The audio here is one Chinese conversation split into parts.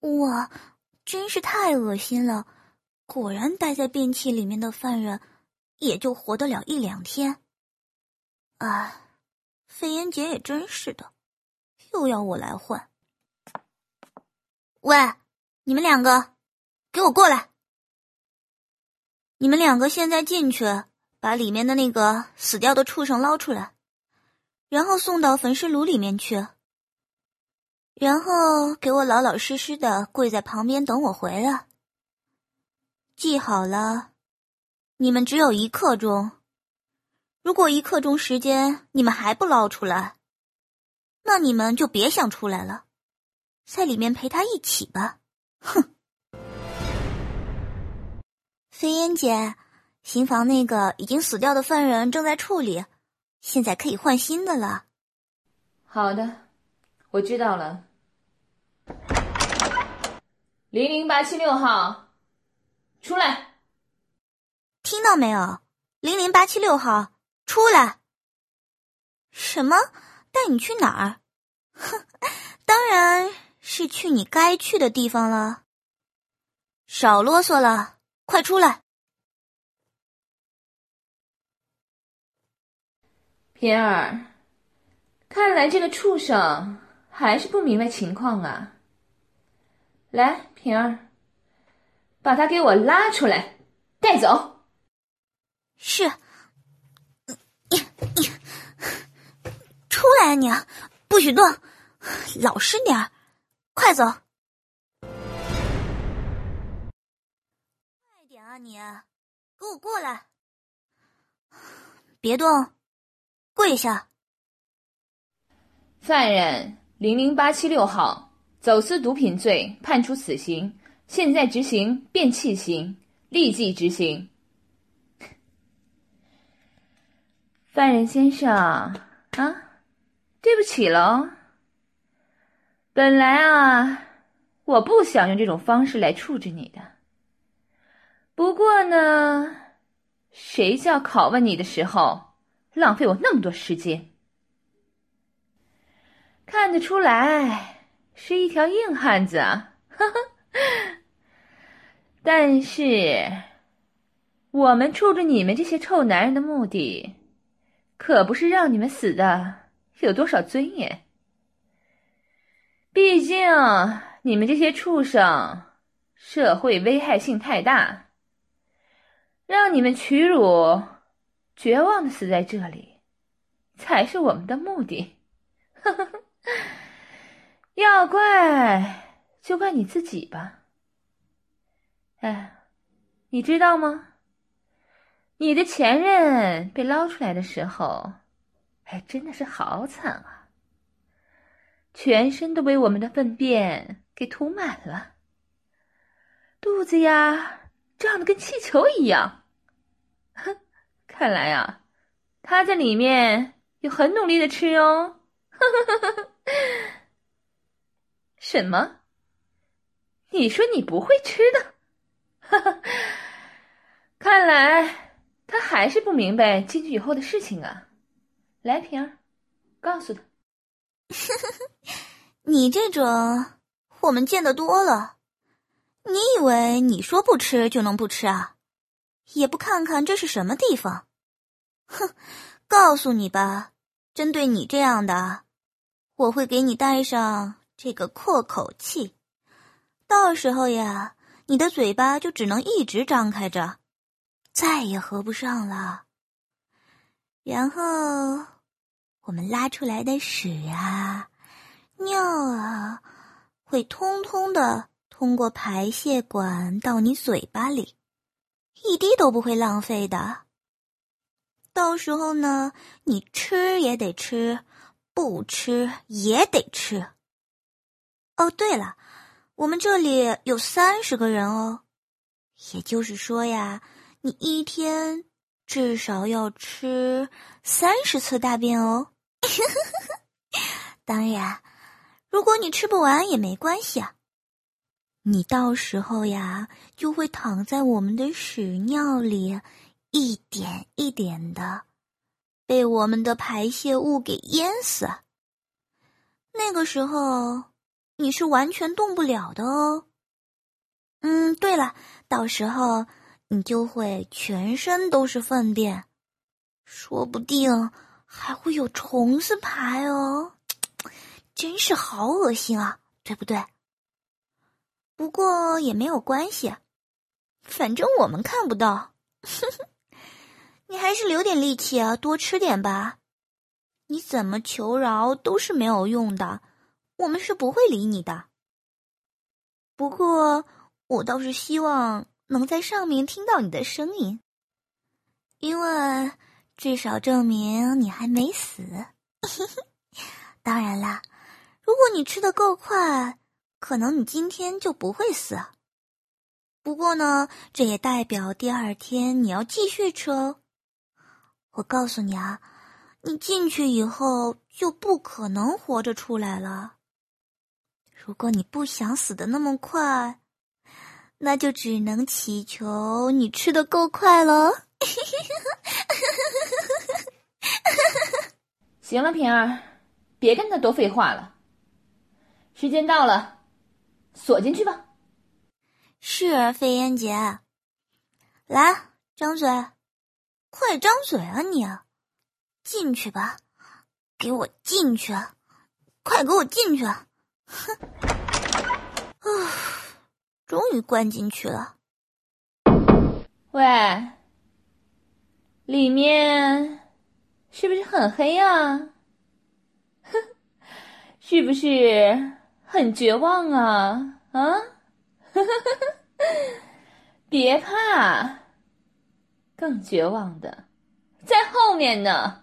哇，真是太恶心了！果然待在便器里面的犯人，也就活得了1-2天。哎，飞燕姐也真是的，又要我来换。喂，你们两个，给我过来！你们两个现在进去，把里面的那个死掉的畜生捞出来，然后送到焚尸炉里面去。然后给我老老实实的跪在旁边等我回来。记好了，你们只有1刻钟。如果1刻钟时间你们还不捞出来，那你们就别想出来了，在里面陪他一起吧。哼！飞燕姐，刑房那个已经死掉的犯人正在处理，现在可以换新的了。 好的，我知道了。00876号，出来！ 听到没有？00876号，出来！什么？带你去哪儿？哼，当然是去你该去的地方了。少啰嗦了，快出来！ 平儿，看来这个畜生还是不明白情况啊。来，平儿，把他给我拉出来，带走。 是，你出来啊你，不许动，老实点儿，快走！快点啊你，给我过来！别动，跪下！ 犯人00876号，走私毒品罪，判处死刑，现在执行变器刑，立即执行。犯人先生啊，对不起了。本来我不想用这种方式来处置你的。不过呢，谁叫拷问你的时候浪费我那么多时间？看得出来是一条硬汉子啊，但是我们处置你们这些臭男人的目的，可不是让你们死的有多少尊严。毕竟你们这些畜生，社会危害性太大，让你们屈辱、绝望的死在这里，才是我们的目的。要怪就怪你自己吧。哎，你知道吗？你的前任被捞出来的时候，真的是好惨啊！全身都被我们的粪便给涂满了，肚子呀胀得跟气球一样。哼，看来他在里面有很努力的吃哦。什么？你说你不会吃的？看来他还是不明白进去以后的事情啊。来，平儿，告诉他。 你这种我们见得多了，你以为你说不吃就能不吃啊？也不看看这是什么地方。哼，告诉你吧，针对你这样的，我会给你戴上这个扩口器，到时候呀，你的嘴巴就只能一直张开着，再也合不上了。然后我们拉出来的屎啊、尿啊，会通通的通过排泄管到你嘴巴里，一滴都不会浪费的。到时候呢，你吃也得吃，不吃也得吃。哦，对了，我们这里有30个人哦，也就是说呀，你一天至少要吃30次大便哦。当然，如果你吃不完也没关系啊，你到时候呀就会躺在我们的屎尿里，一点一点的被我们的排泄物给淹死。那个时候你是完全动不了的哦。对了，到时候你就会全身都是粪便，说不定还会有虫子爬哦，真是好恶心啊，对不对？不过也没有关系，反正我们看不到。你还是留点力气啊，多吃点吧。你怎么求饶都是没有用的，我们是不会理你的。不过我倒是希望能在上面听到你的声音，因为至少证明你还没死。当然啦，如果你吃得够快，可能你今天就不会死。不过呢，这也代表第二天你要继续吃哦。我告诉你啊，你进去以后就不可能活着出来了。如果你不想死得那么快，那就只能祈求你吃得够快了。 行了，平儿，别跟他多废话了。时间到了，锁进去吧。 是，飞燕姐。来，张嘴，快张嘴啊你！进去吧，给我进去，快给我进去！哼，终于关进去了。 喂，里面是不是很黑啊？哼，是不是很绝望啊？啊？别怕，更绝望的在后面呢。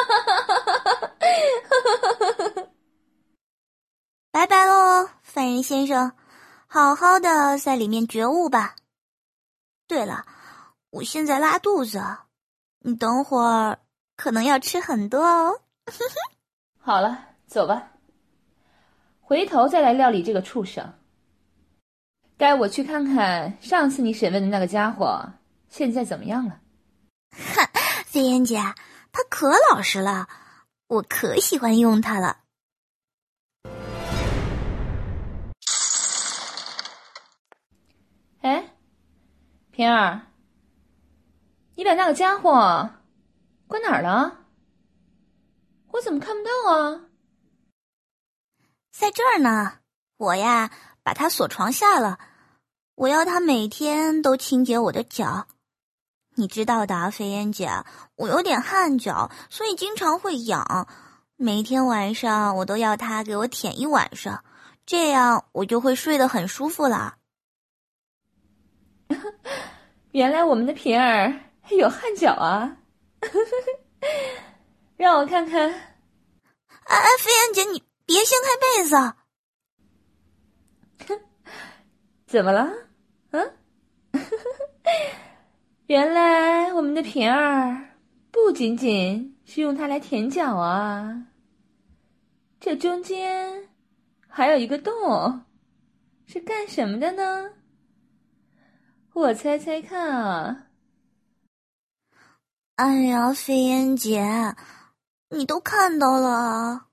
拜拜喽，犯人先生，好好的在里面觉悟吧。对了，我现在拉肚子，你等会儿可能要吃很多哦。 好了，走吧，回头再来料理这个畜生。带我去看看上次你审问的那个家伙现在怎么样了。 哈，飞燕姐，他可老实了，我可喜欢用它了。 哎，平儿，你把那个家伙关哪儿了？我怎么看不到啊？ 在这儿呢，我呀把它锁床下了，我要它每天都清洁我的脚。你知道的，飞燕姐，我有点汗脚，所以经常会痒。每天晚上我都要它给我舔一晚上，这样我就会睡得很舒服了。 原来我们的平儿有汗脚啊！让我看看。 哎，飞燕姐，你别掀开被子。 怎么了？嗯？原来我们的平儿不仅仅是用它来舔脚啊，这中间还有一个洞，是干什么的呢？我猜猜看啊。 哎呀，飞燕姐，你都看到了啊。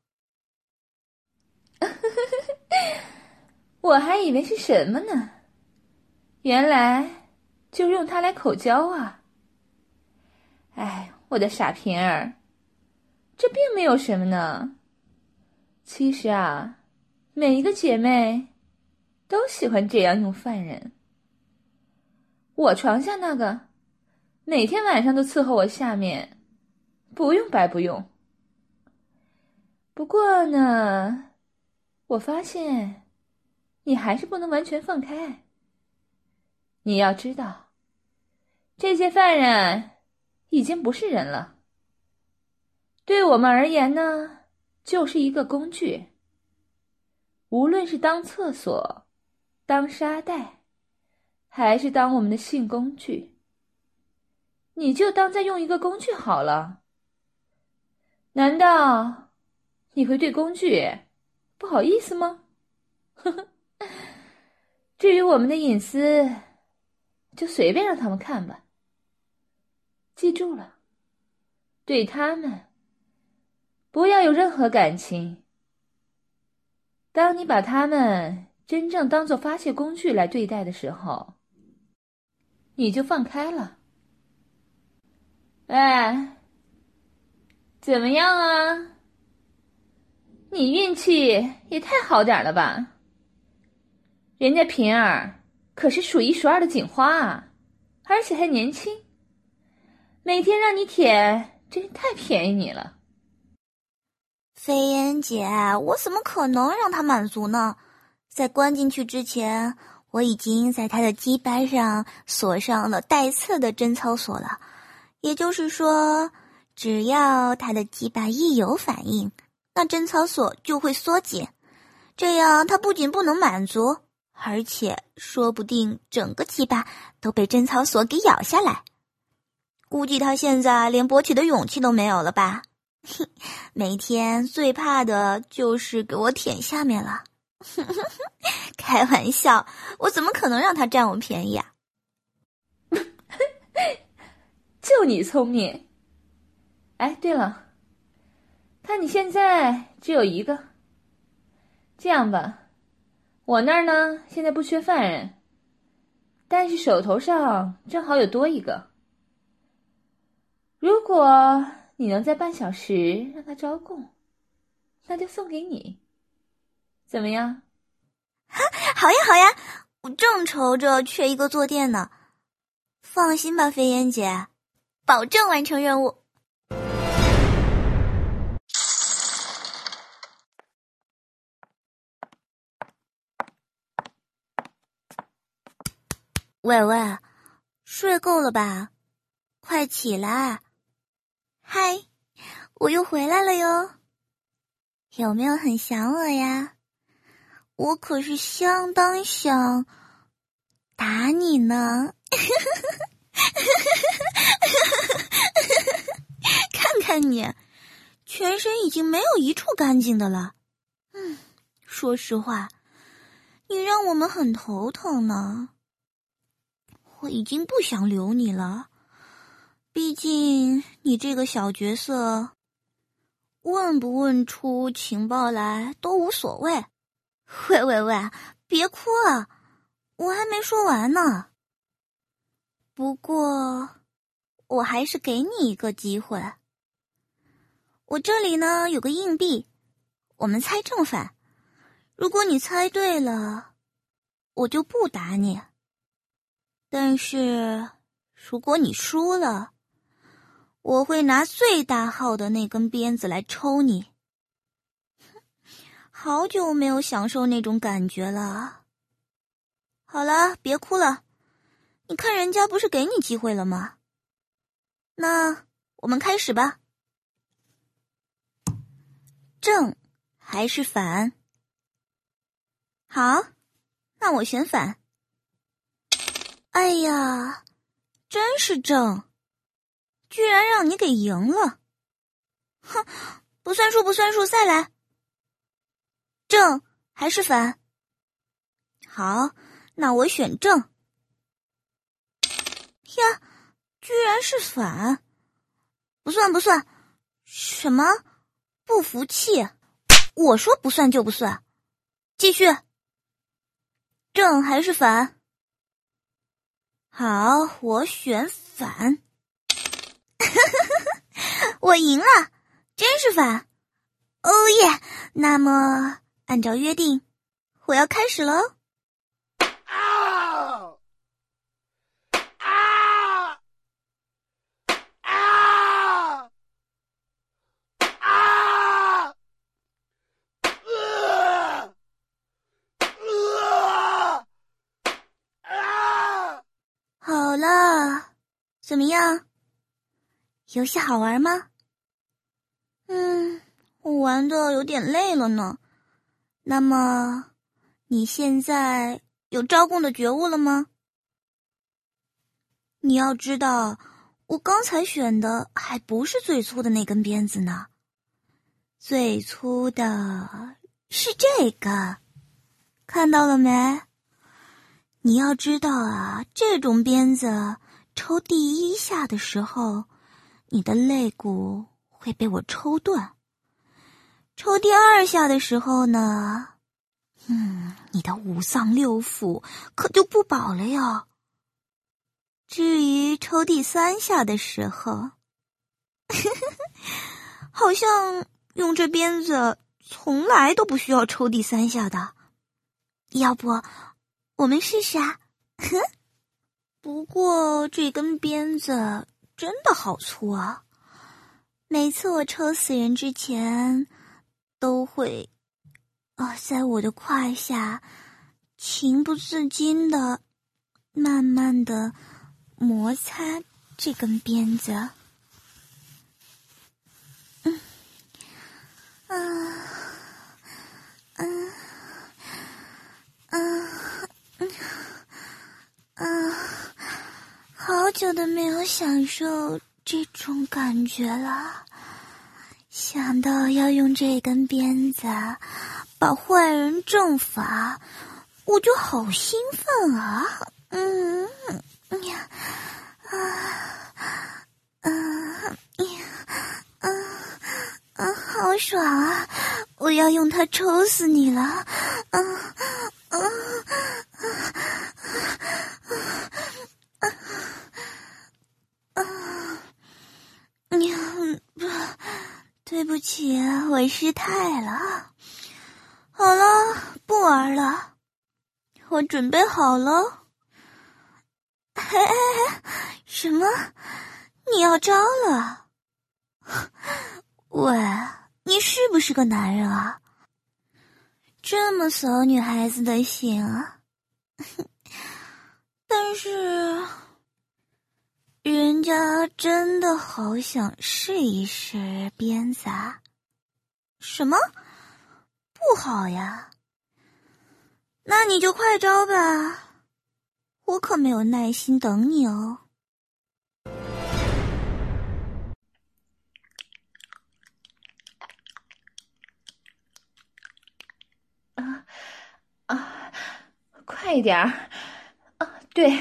我还以为是什么呢，原来就用它来口交啊。哎，我的傻平儿，这并没有什么呢。其实啊，每一个姐妹都喜欢这样用犯人。我床下那个每天晚上都伺候我下面，不用白不用。不过呢，我发现你还是不能完全放开。你要知道，这些犯人已经不是人了，对我们而言呢，就是一个工具。无论是当厕所、当沙袋，还是当我们的性工具，你就当在用一个工具好了。难道你会对工具不好意思吗？至于我们的隐私，就随便让他们看吧。记住了，对他们不要有任何感情。 当你把它们真正当作发泄工具来对待的时候，你就放开了。哎，怎么样啊？你运气也太好点了吧？人家平儿可是数一数二的警花啊，而且还年轻，每天让你舔，真是太便宜你了。 飞燕姐，我怎么可能让他满足呢？在关进去之前，我已经在他的鸡掰上锁上了带刺的贞操锁了。也就是说，只要他的鸡掰一有反应，那贞操锁就会缩紧。这样他不仅不能满足，而且说不定整个鸡巴都被贞操锁给咬下来。估计他现在连勃起的勇气都没有了吧？每天最怕的就是给我舔下面了。开玩笑，我怎么可能让他占我便宜啊？ 就你聪明。哎，对了，看你现在只有一个。这样吧，我那儿呢现在不缺犯人，但是手头上正好有多一个。如果你能在半小时让他招供，那就送给你，怎么样？ 好呀好呀，我正愁着缺一个坐垫呢。放心吧，飞燕姐，保证完成任务。喂喂，睡够了吧？快起来！嗨，我又回来了哟。有没有很想我呀？我可是相当想打你呢。看看你，全身已经没有一处干净的了。说实话，你让我们很头疼呢。我已经不想留你了，毕竟你这个小角色，问不问出情报来都无所谓。喂喂喂，别哭啊，我还没说完呢。不过，我还是给你一个机会。我这里呢有个硬币，我们猜正反。如果你猜对了，我就不打你。但是，如果你输了，我会拿最大号的那根鞭子来抽你。好久没有享受那种感觉了。好了，别哭了。你看人家不是给你机会了吗？那我们开始吧。正还是反？好，那我选反。哎呀，真是正，居然让你给赢了。哼，不算数不算数，再来。正还是反？好，那我选正。呀，居然是反，不算不算。什么？不服气？我说不算就不算。继续。正还是反？好，我选反。我赢了，真是反。哦耶！那么按照约定，我要开始喽。好了，怎么样？游戏好玩吗？我玩的有点累了呢。那么，你现在有招供的觉悟了吗？你要知道，我刚才选的还不是最粗的那根鞭子呢。最粗的是这个，看到了没？你要知道啊，这种鞭子抽第一下的时候，你的肋骨会被我抽断。抽第二下的时候呢， 你的五脏六腑可就不保了哟。至于抽第3下的时候，好像用这鞭子从来都不需要抽第3下的。要不我们试试啊？不过这根鞭子真的好粗啊，每次我抽死人之前都会在我的胯下情不自禁的慢慢的摩擦这根鞭子。好久都没有享受这种感觉了，想到要用这根鞭子把坏人正法，我就好兴奋啊！好爽啊！我要用它抽死你了！对不起，我失态了。好了，不玩了，我准备好了。什么？你要招了？喂，你是不是个男人啊？这么扫女孩子的兴啊？但是人家真的好想试一试鞭子啊。什么？不好呀？那你就快招吧，我可没有耐心等你哦。 快一点儿！对，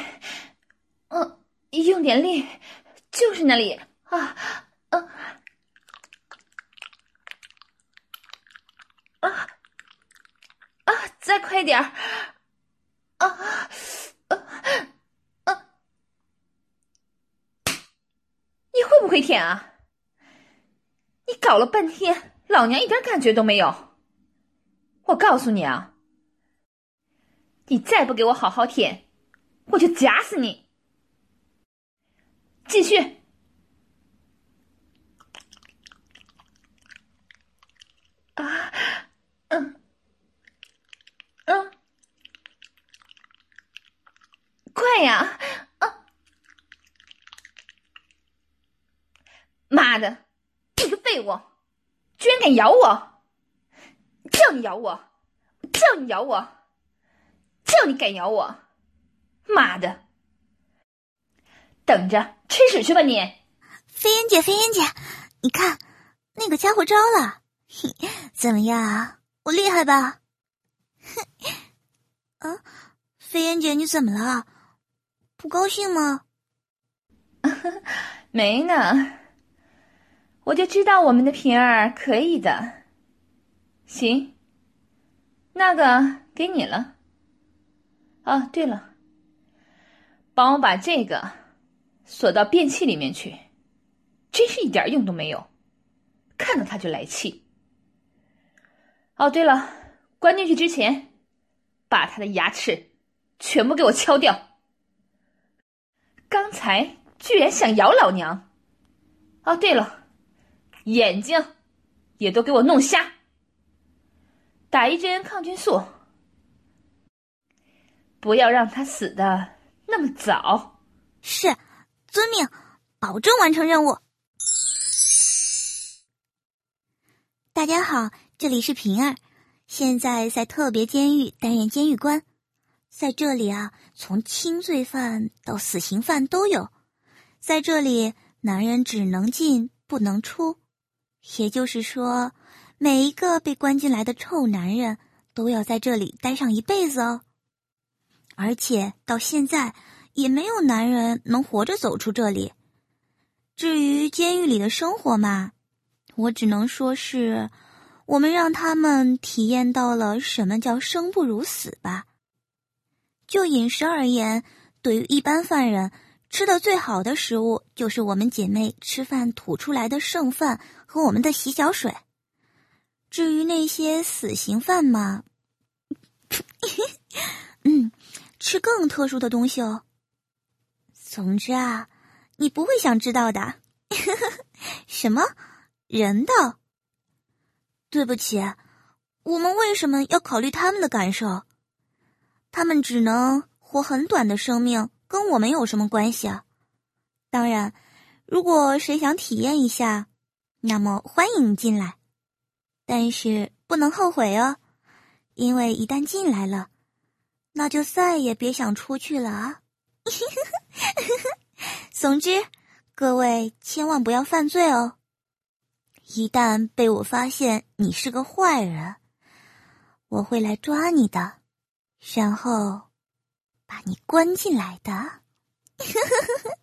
用点力，就是那里再快点儿！你会不会舔啊？你搞了半天，老娘一点感觉都没有。我告诉你啊，你再不给我好好舔，我就夹死你！继续。快呀！妈的，你个废物，居然敢咬我！叫你咬我，叫你咬我，叫你敢咬我！妈的，等着吃屎去吧你！ 飞燕姐，飞燕姐，你看那个家伙招了，怎么样啊？我厉害吧？飞燕姐，你怎么了？不高兴吗？ 没呢，我就知道我们的平儿可以的。行，那个给你了。对了，帮我把这个锁到便器里面去，真是一点用都没有，看到他就来气。对了，关进去之前，把他的牙齿全部给我敲掉。刚才居然想咬老娘！对了，眼睛也都给我弄瞎，打1针抗菌素，不要让他死的那么早。 是，遵命，保证完成任务。大家好，这里是平儿，现在在特别监狱担任监狱官。在这里啊，从轻罪犯到死刑犯都有。在这里，男人只能进不能出，也就是说，每一个被关进来的臭男人都要在这里待上一辈子哦。而且到现在也没有男人能活着走出这里。至于监狱里的生活嘛，我只能说是我们让他们体验到了什么叫生不如死吧。就饮食而言，对于一般犯人，吃的最好的食物就是我们姐妹吃饭吐出来的剩饭和我们的洗脚水。至于那些死刑犯嘛，吃更特殊的东西哦。总之啊，你不会想知道的。什么？人的？对不起，我们为什么要考虑他们的感受？他们只能活很短的生命，跟我们有什么关系啊？当然，如果谁想体验一下，那么欢迎进来。但是不能后悔哦，因为一旦进来了，那就再也别想出去了啊。总之，各位千万不要犯罪哦。一旦被我发现你是个坏人，我会来抓你的，然后把你关进来的。